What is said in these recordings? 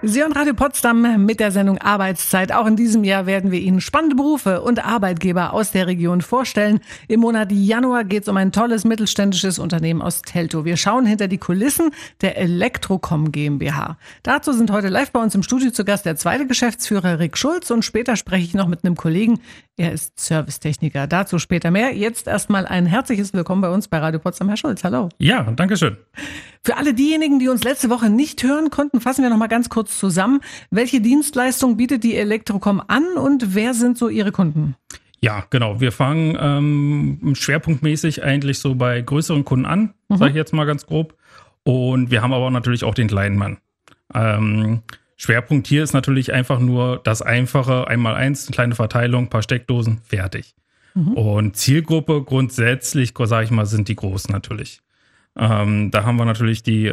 Sie und Radio Potsdam mit der Sendung Arbeitszeit. Auch in diesem Jahr werden wir Ihnen spannende Berufe und Arbeitgeber aus der Region vorstellen. Im Monat Januar geht es um ein tolles mittelständisches Unternehmen aus Teltow. Wir schauen hinter die Kulissen der Elektrocom GmbH. Dazu sind heute live bei uns im Studio zu Gast der zweite Geschäftsführer Rick Schulz und später spreche ich noch mit einem Kollegen. Er ist Servicetechniker. Dazu später mehr. Jetzt erstmal ein herzliches Willkommen bei uns bei Radio Potsdam, Herr Schulz. Hallo. Ja, danke schön. Für alle diejenigen, die uns letzte Woche nicht hören konnten, fassen wir noch mal ganz kurz zusammen. Welche Dienstleistung bietet die Elektrocom an und wer sind so Ihre Kunden? Ja, genau. Wir fangen schwerpunktmäßig eigentlich so bei größeren Kunden an, sage ich jetzt mal ganz grob. Und wir haben aber natürlich auch den kleinen Mann. Schwerpunkt hier ist natürlich einfach nur das einfache 1x1, eine kleine Verteilung, ein paar Steckdosen, fertig. Und Zielgruppe grundsätzlich, sage ich mal, sind die Großen natürlich. Da haben wir natürlich die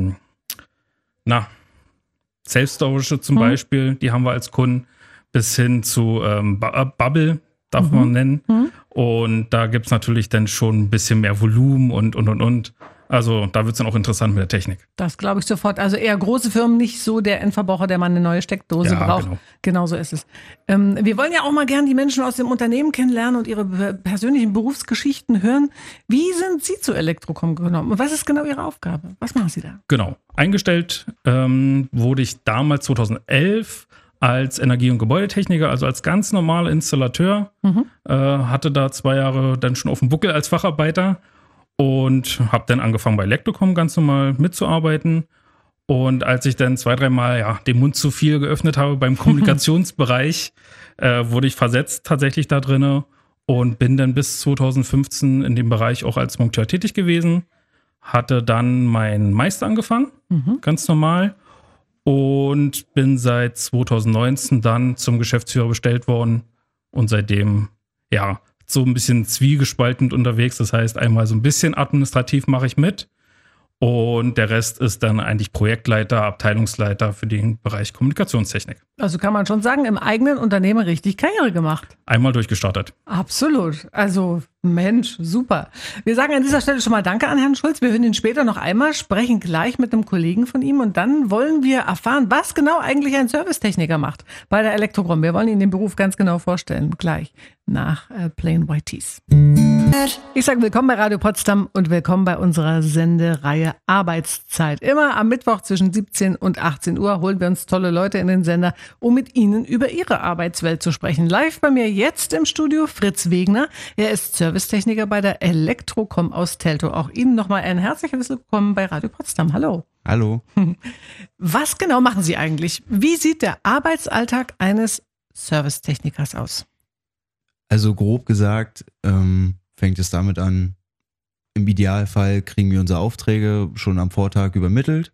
Self-Storage zum Beispiel, die haben wir als Kunden, bis hin zu Bubble, darf man nennen. Und da gibt's natürlich dann schon ein bisschen mehr Volumen und. Also da wird's dann auch interessant mit der Technik. Das glaube ich sofort. Also eher große Firmen, nicht so der Endverbraucher, der mal eine neue Steckdose braucht. Genau so ist es. Wir wollen ja auch mal gern die Menschen aus dem Unternehmen kennenlernen und ihre persönlichen Berufsgeschichten hören. Wie sind Sie zu Elektrocom gekommen? Und was ist genau Ihre Aufgabe? Was machen Sie da? Genau. Eingestellt wurde ich damals 2011 als Energie- und Gebäudetechniker, also als ganz normaler Installateur. Hatte da 2 Jahre dann schon auf dem Buckel als Facharbeiter. Und habe dann angefangen bei Elektrocom ganz normal mitzuarbeiten. Und als ich dann 2-3 Mal den Mund zu viel geöffnet habe beim Kommunikationsbereich, wurde ich versetzt tatsächlich da drinne und bin dann bis 2015 in dem Bereich auch als Monteur tätig gewesen. Hatte dann meinen Meister angefangen, ganz normal. Und bin seit 2019 dann zum Geschäftsführer bestellt worden. Und seitdem, so ein bisschen zwiegespalten unterwegs. Das heißt, einmal so ein bisschen administrativ mache ich mit und der Rest ist dann eigentlich Projektleiter, Abteilungsleiter für den Bereich Kommunikationstechnik. Also kann man schon sagen, im eigenen Unternehmen richtig Karriere gemacht. Einmal durchgestartet. Absolut. Also Mensch, super. Wir sagen an dieser Stelle schon mal Danke an Herrn Schulz. Wir hören ihn später noch einmal, sprechen gleich mit einem Kollegen von ihm und dann wollen wir erfahren, was genau eigentlich ein Servicetechniker macht bei der Elektrocom. Wir wollen Ihnen den Beruf ganz genau vorstellen, gleich nach Plain White Tees. Ich sage willkommen bei Radio Potsdam und willkommen bei unserer Sendereihe Arbeitszeit. Immer am Mittwoch zwischen 17 und 18 Uhr holen wir uns tolle Leute in den Sender, um mit ihnen über ihre Arbeitswelt zu sprechen. Live bei mir jetzt im Studio Fritz Wegner. Er ist Servicetechniker bei der Elektrocom aus Teltow. Auch Ihnen nochmal ein herzliches Willkommen bei Radio Potsdam. Hallo. Hallo. Was genau machen Sie eigentlich? Wie sieht der Arbeitsalltag eines Servicetechnikers aus? Also grob gesagt fängt es damit an, im Idealfall kriegen wir unsere Aufträge schon am Vortag übermittelt.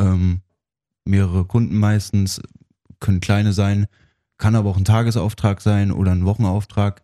Mehrere Kunden meistens, können kleine sein, kann aber auch ein Tagesauftrag sein oder ein Wochenauftrag.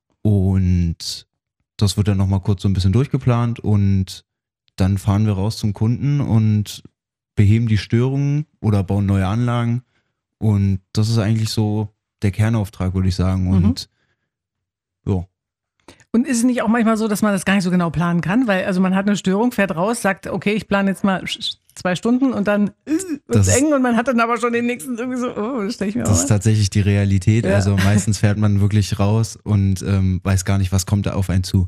Und das wird dann nochmal kurz so ein bisschen durchgeplant und dann fahren wir raus zum Kunden und beheben die Störungen oder bauen neue Anlagen. Und das ist eigentlich so der Kernauftrag, würde ich sagen. Und ja. Und ist es nicht auch manchmal so, dass man das gar nicht so genau planen kann? Weil also man hat eine Störung, fährt raus, sagt, okay, ich plane jetzt mal 2 Stunden und dann wird's eng und man hat dann aber schon den nächsten irgendwie so, das stelle ich mir Das ist tatsächlich die Realität. Ja. Also meistens fährt man wirklich raus und weiß gar nicht, was kommt da auf einen zu.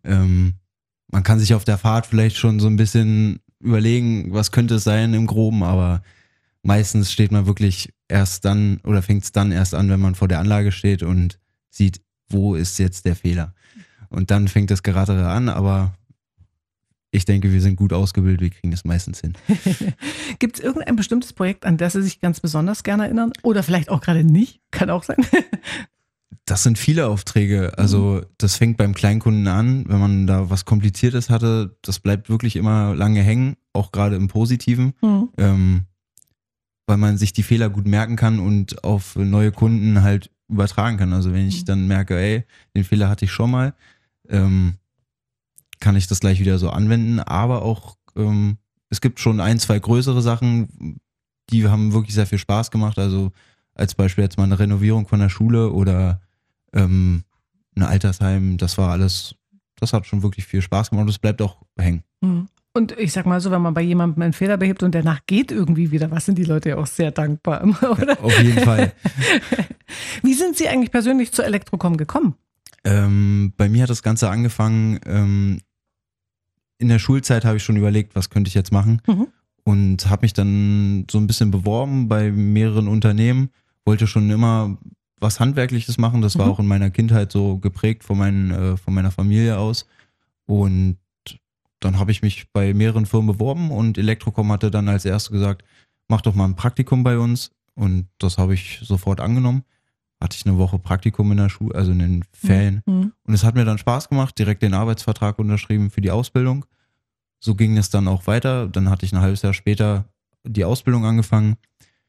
Man kann sich auf der Fahrt vielleicht schon so ein bisschen überlegen, was könnte es sein im Groben, aber meistens steht man wirklich erst dann oder fängt es dann erst an, wenn man vor der Anlage steht und sieht, wo ist jetzt der Fehler. Und dann fängt das Geratere an, aber ich denke, wir sind gut ausgebildet, wir kriegen das meistens hin. Gibt es irgendein bestimmtes Projekt, an das Sie sich ganz besonders gerne erinnern? Oder vielleicht auch gerade nicht? Kann auch sein. Das sind viele Aufträge. Also das fängt beim Kleinkunden an, wenn man da was Kompliziertes hatte, das bleibt wirklich immer lange hängen, auch gerade im Positiven, weil man sich die Fehler gut merken kann und auf neue Kunden halt übertragen kann. Also wenn ich dann merke, ey, den Fehler hatte ich schon mal, kann ich das gleich wieder so anwenden. Aber auch, es gibt schon 1-2 größere Sachen, die haben wirklich sehr viel Spaß gemacht. Also als Beispiel jetzt mal eine Renovierung von der Schule oder ein Altersheim. Das war alles, das hat schon wirklich viel Spaß gemacht und es bleibt auch hängen. Und ich sag mal so, wenn man bei jemandem einen Fehler behebt und danach geht irgendwie wieder was, sind die Leute ja auch sehr dankbar, oder? Auf jeden Fall. Wie sind Sie eigentlich persönlich zur Elektrocom gekommen? Bei mir hat das Ganze angefangen, in der Schulzeit habe ich schon überlegt, was könnte ich jetzt machen und habe mich dann so ein bisschen beworben bei mehreren Unternehmen, wollte schon immer was Handwerkliches machen, das war auch in meiner Kindheit so geprägt von meiner Familie aus und dann habe ich mich bei mehreren Firmen beworben und Elektrocom hatte dann als erstes gesagt, mach doch mal ein Praktikum bei uns und das habe ich sofort angenommen. Hatte ich eine Woche Praktikum in der Schule, also in den Ferien und es hat mir dann Spaß gemacht, direkt den Arbeitsvertrag unterschrieben für die Ausbildung. So ging es dann auch weiter, dann hatte ich ein halbes Jahr später die Ausbildung angefangen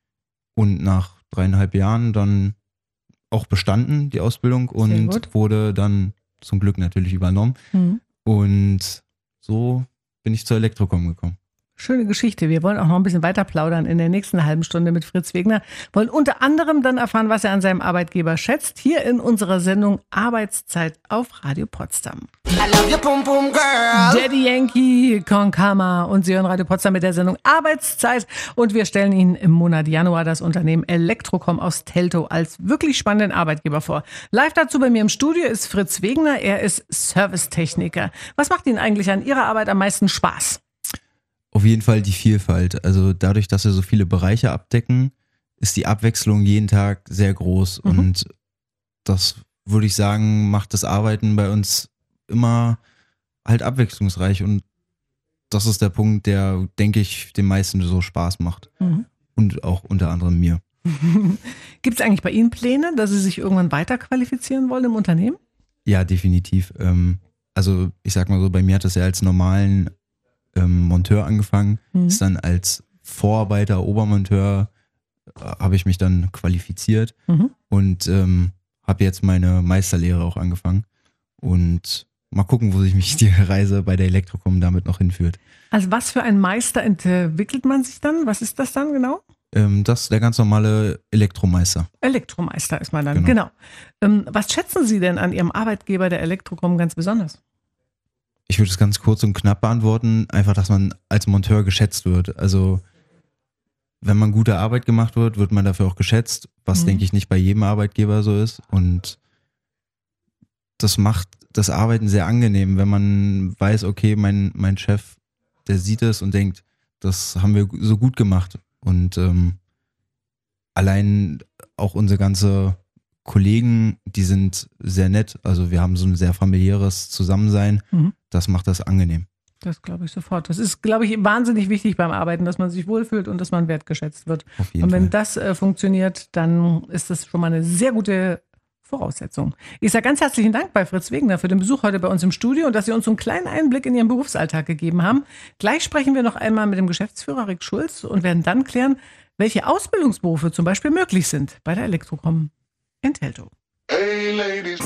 und nach 3,5 Jahren dann auch bestanden, die Ausbildung und wurde dann zum Glück natürlich übernommen und so bin ich zur Elektrocom gekommen. Schöne Geschichte. Wir wollen auch noch ein bisschen weiter plaudern in der nächsten halben Stunde mit Fritz Wegner. Wollen unter anderem dann erfahren, was er an seinem Arbeitgeber schätzt, hier in unserer Sendung Arbeitszeit auf Radio Potsdam. I love you, pum pum girl. Daddy Yankee, Konkama und Sie hören Radio Potsdam mit der Sendung Arbeitszeit und wir stellen Ihnen im Monat Januar das Unternehmen Elektrocom aus Teltow als wirklich spannenden Arbeitgeber vor. Live dazu bei mir im Studio ist Fritz Wegner, er ist Servicetechniker. Was macht Ihnen eigentlich an Ihrer Arbeit am meisten Spaß? Auf jeden Fall die Vielfalt. Also dadurch, dass wir so viele Bereiche abdecken, ist die Abwechslung jeden Tag sehr groß. Und das, würde ich sagen, macht das Arbeiten bei uns immer halt abwechslungsreich. Und das ist der Punkt, der, denke ich, den meisten so Spaß macht. Und auch unter anderem mir. Gibt es eigentlich bei Ihnen Pläne, dass Sie sich irgendwann weiter qualifizieren wollen im Unternehmen? Ja, definitiv. Also ich sag mal so, bei mir hat das ja als normalen Monteur angefangen, ist dann als Vorarbeiter, Obermonteur habe ich mich dann qualifiziert und habe jetzt meine Meisterlehre auch angefangen und mal gucken, wo sich mich die Reise bei der Elektrocom damit noch hinführt. Also was für ein Meister entwickelt man sich dann? Was ist das dann genau? Das ist der ganz normale Elektromeister. Elektromeister ist man dann, genau. Was schätzen Sie denn an Ihrem Arbeitgeber der Elektrocom ganz besonders? Ich würde es ganz kurz und knapp beantworten, einfach, dass man als Monteur geschätzt wird. Also wenn man gute Arbeit gemacht wird man dafür auch geschätzt, was denke ich nicht bei jedem Arbeitgeber so ist. Und das macht das Arbeiten sehr angenehm, wenn man weiß, okay, mein Chef, der sieht es und denkt, das haben wir so gut gemacht. Und allein auch unsere ganze Kollegen, die sind sehr nett, also wir haben so ein sehr familiäres Zusammensein, das macht das angenehm. Das glaube ich sofort. Das ist, glaube ich, wahnsinnig wichtig beim Arbeiten, dass man sich wohlfühlt und dass man wertgeschätzt wird. Auf jeden und wenn Fall. das funktioniert, dann ist das schon mal eine sehr gute Voraussetzung. Ich sage ganz herzlichen Dank bei Fritz Wegner für den Besuch heute bei uns im Studio und dass Sie uns so einen kleinen Einblick in Ihren Berufsalltag gegeben haben. Gleich sprechen wir noch einmal mit dem Geschäftsführer Rick Schulz und werden dann klären, welche Ausbildungsberufe zum Beispiel möglich sind bei der Elektrocom in Teltow. Hey ladies,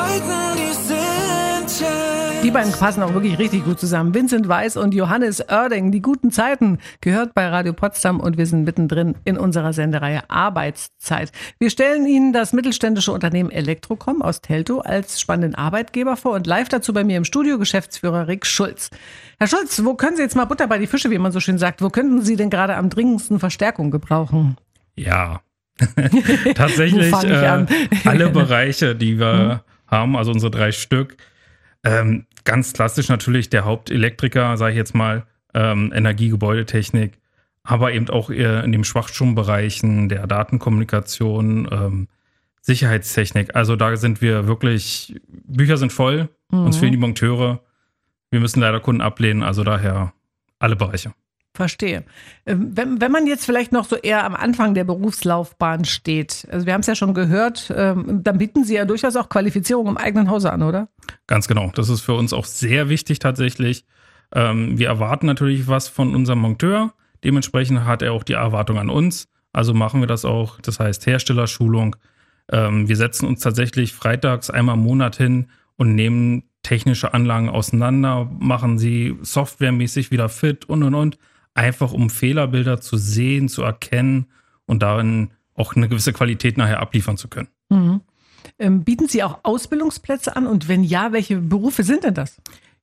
Die beiden passen auch wirklich richtig gut zusammen. Vincent Weiss und Johannes Oerding, die guten Zeiten, gehört bei Radio Potsdam und wir sind mittendrin in unserer Sendereihe Arbeitszeit. Wir stellen Ihnen das mittelständische Unternehmen Elektrocom aus Teltow als spannenden Arbeitgeber vor und live dazu bei mir im Studio Geschäftsführer Rick Schulz. Herr Schulz, wo können Sie jetzt mal Butter bei die Fische, wie man so schön sagt, wo könnten Sie denn gerade am dringendsten Verstärkung gebrauchen? Ja, tatsächlich Wo fang ich an? alle Bereiche, die wir haben, also unsere 3 Stück. Ganz klassisch natürlich der Hauptelektriker, sage ich jetzt mal, Energie, Gebäudetechnik, aber eben auch eher in den Schwachstrombereichen der Datenkommunikation, Sicherheitstechnik. Also da sind wir wirklich, Bücher sind voll, uns fehlen die Monteure. Wir müssen leider Kunden ablehnen, also daher alle Bereiche. Verstehe. Wenn man jetzt vielleicht noch so eher am Anfang der Berufslaufbahn steht, also wir haben es ja schon gehört, dann bieten Sie ja durchaus auch Qualifizierung im eigenen Hause an, oder? Ganz genau. Das ist für uns auch sehr wichtig tatsächlich. Wir erwarten natürlich was von unserem Monteur. Dementsprechend hat er auch die Erwartung an uns. Also machen wir das auch. Das heißt Herstellerschulung. Wir setzen uns tatsächlich freitags einmal im Monat hin und nehmen technische Anlagen auseinander, machen sie softwaremäßig wieder fit und. Einfach um Fehlerbilder zu sehen, zu erkennen und darin auch eine gewisse Qualität nachher abliefern zu können. Bieten Sie auch Ausbildungsplätze an und wenn ja, welche Berufe sind denn das?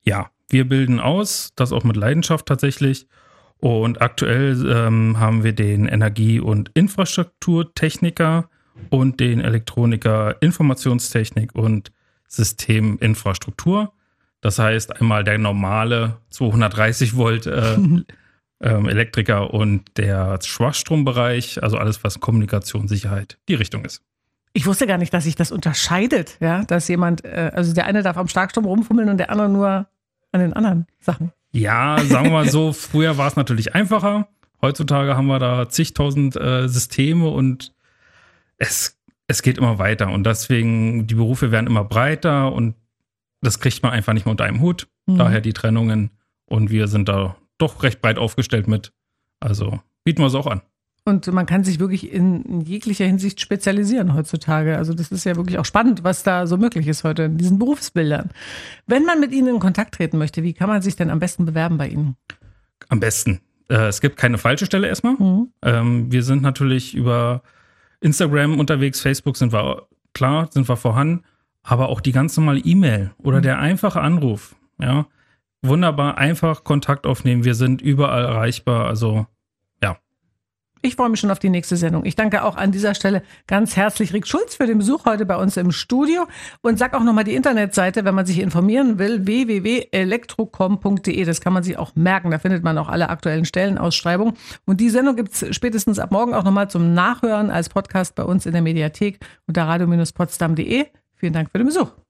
Ja, wir bilden aus, das auch mit Leidenschaft tatsächlich. Und aktuell haben wir den Energie- und Infrastrukturtechniker und den Elektroniker Informationstechnik und Systeminfrastruktur. Das heißt einmal der normale 230 Volt Elektriker und der Schwachstrombereich, also alles, was Kommunikation, Sicherheit, die Richtung ist. Ich wusste gar nicht, dass sich das unterscheidet, ja, dass jemand, also der eine darf am Starkstrom rumfummeln und der andere nur an den anderen Sachen. Ja, sagen wir mal so, früher war es natürlich einfacher. Heutzutage haben wir da zigtausend Systeme und es geht immer weiter. Und deswegen, die Berufe werden immer breiter und das kriegt man einfach nicht mehr unter einem Hut. Daher die Trennungen. Und wir sind da doch recht breit aufgestellt mit. Also bieten wir es auch an. Und man kann sich wirklich in jeglicher Hinsicht spezialisieren heutzutage. Also das ist ja wirklich auch spannend, was da so möglich ist heute in diesen Berufsbildern. Wenn man mit Ihnen in Kontakt treten möchte, wie kann man sich denn am besten bewerben bei Ihnen? Am besten. Es gibt keine falsche Stelle erstmal. Wir sind natürlich über Instagram unterwegs, Facebook sind wir vorhanden, aber auch die ganz normale E-Mail oder der einfache Anruf. Ja, wunderbar, einfach Kontakt aufnehmen. Wir sind überall erreichbar. Also ich freue mich schon auf die nächste Sendung. Ich danke auch an dieser Stelle ganz herzlich Rick Schulz für den Besuch heute bei uns im Studio und sag auch nochmal die Internetseite, wenn man sich informieren will, www.elektrocom.de. Das kann man sich auch merken, da findet man auch alle aktuellen Stellenausschreibungen. Und die Sendung gibt es spätestens ab morgen auch nochmal zum Nachhören als Podcast bei uns in der Mediathek unter radio-potsdam.de. Vielen Dank für den Besuch.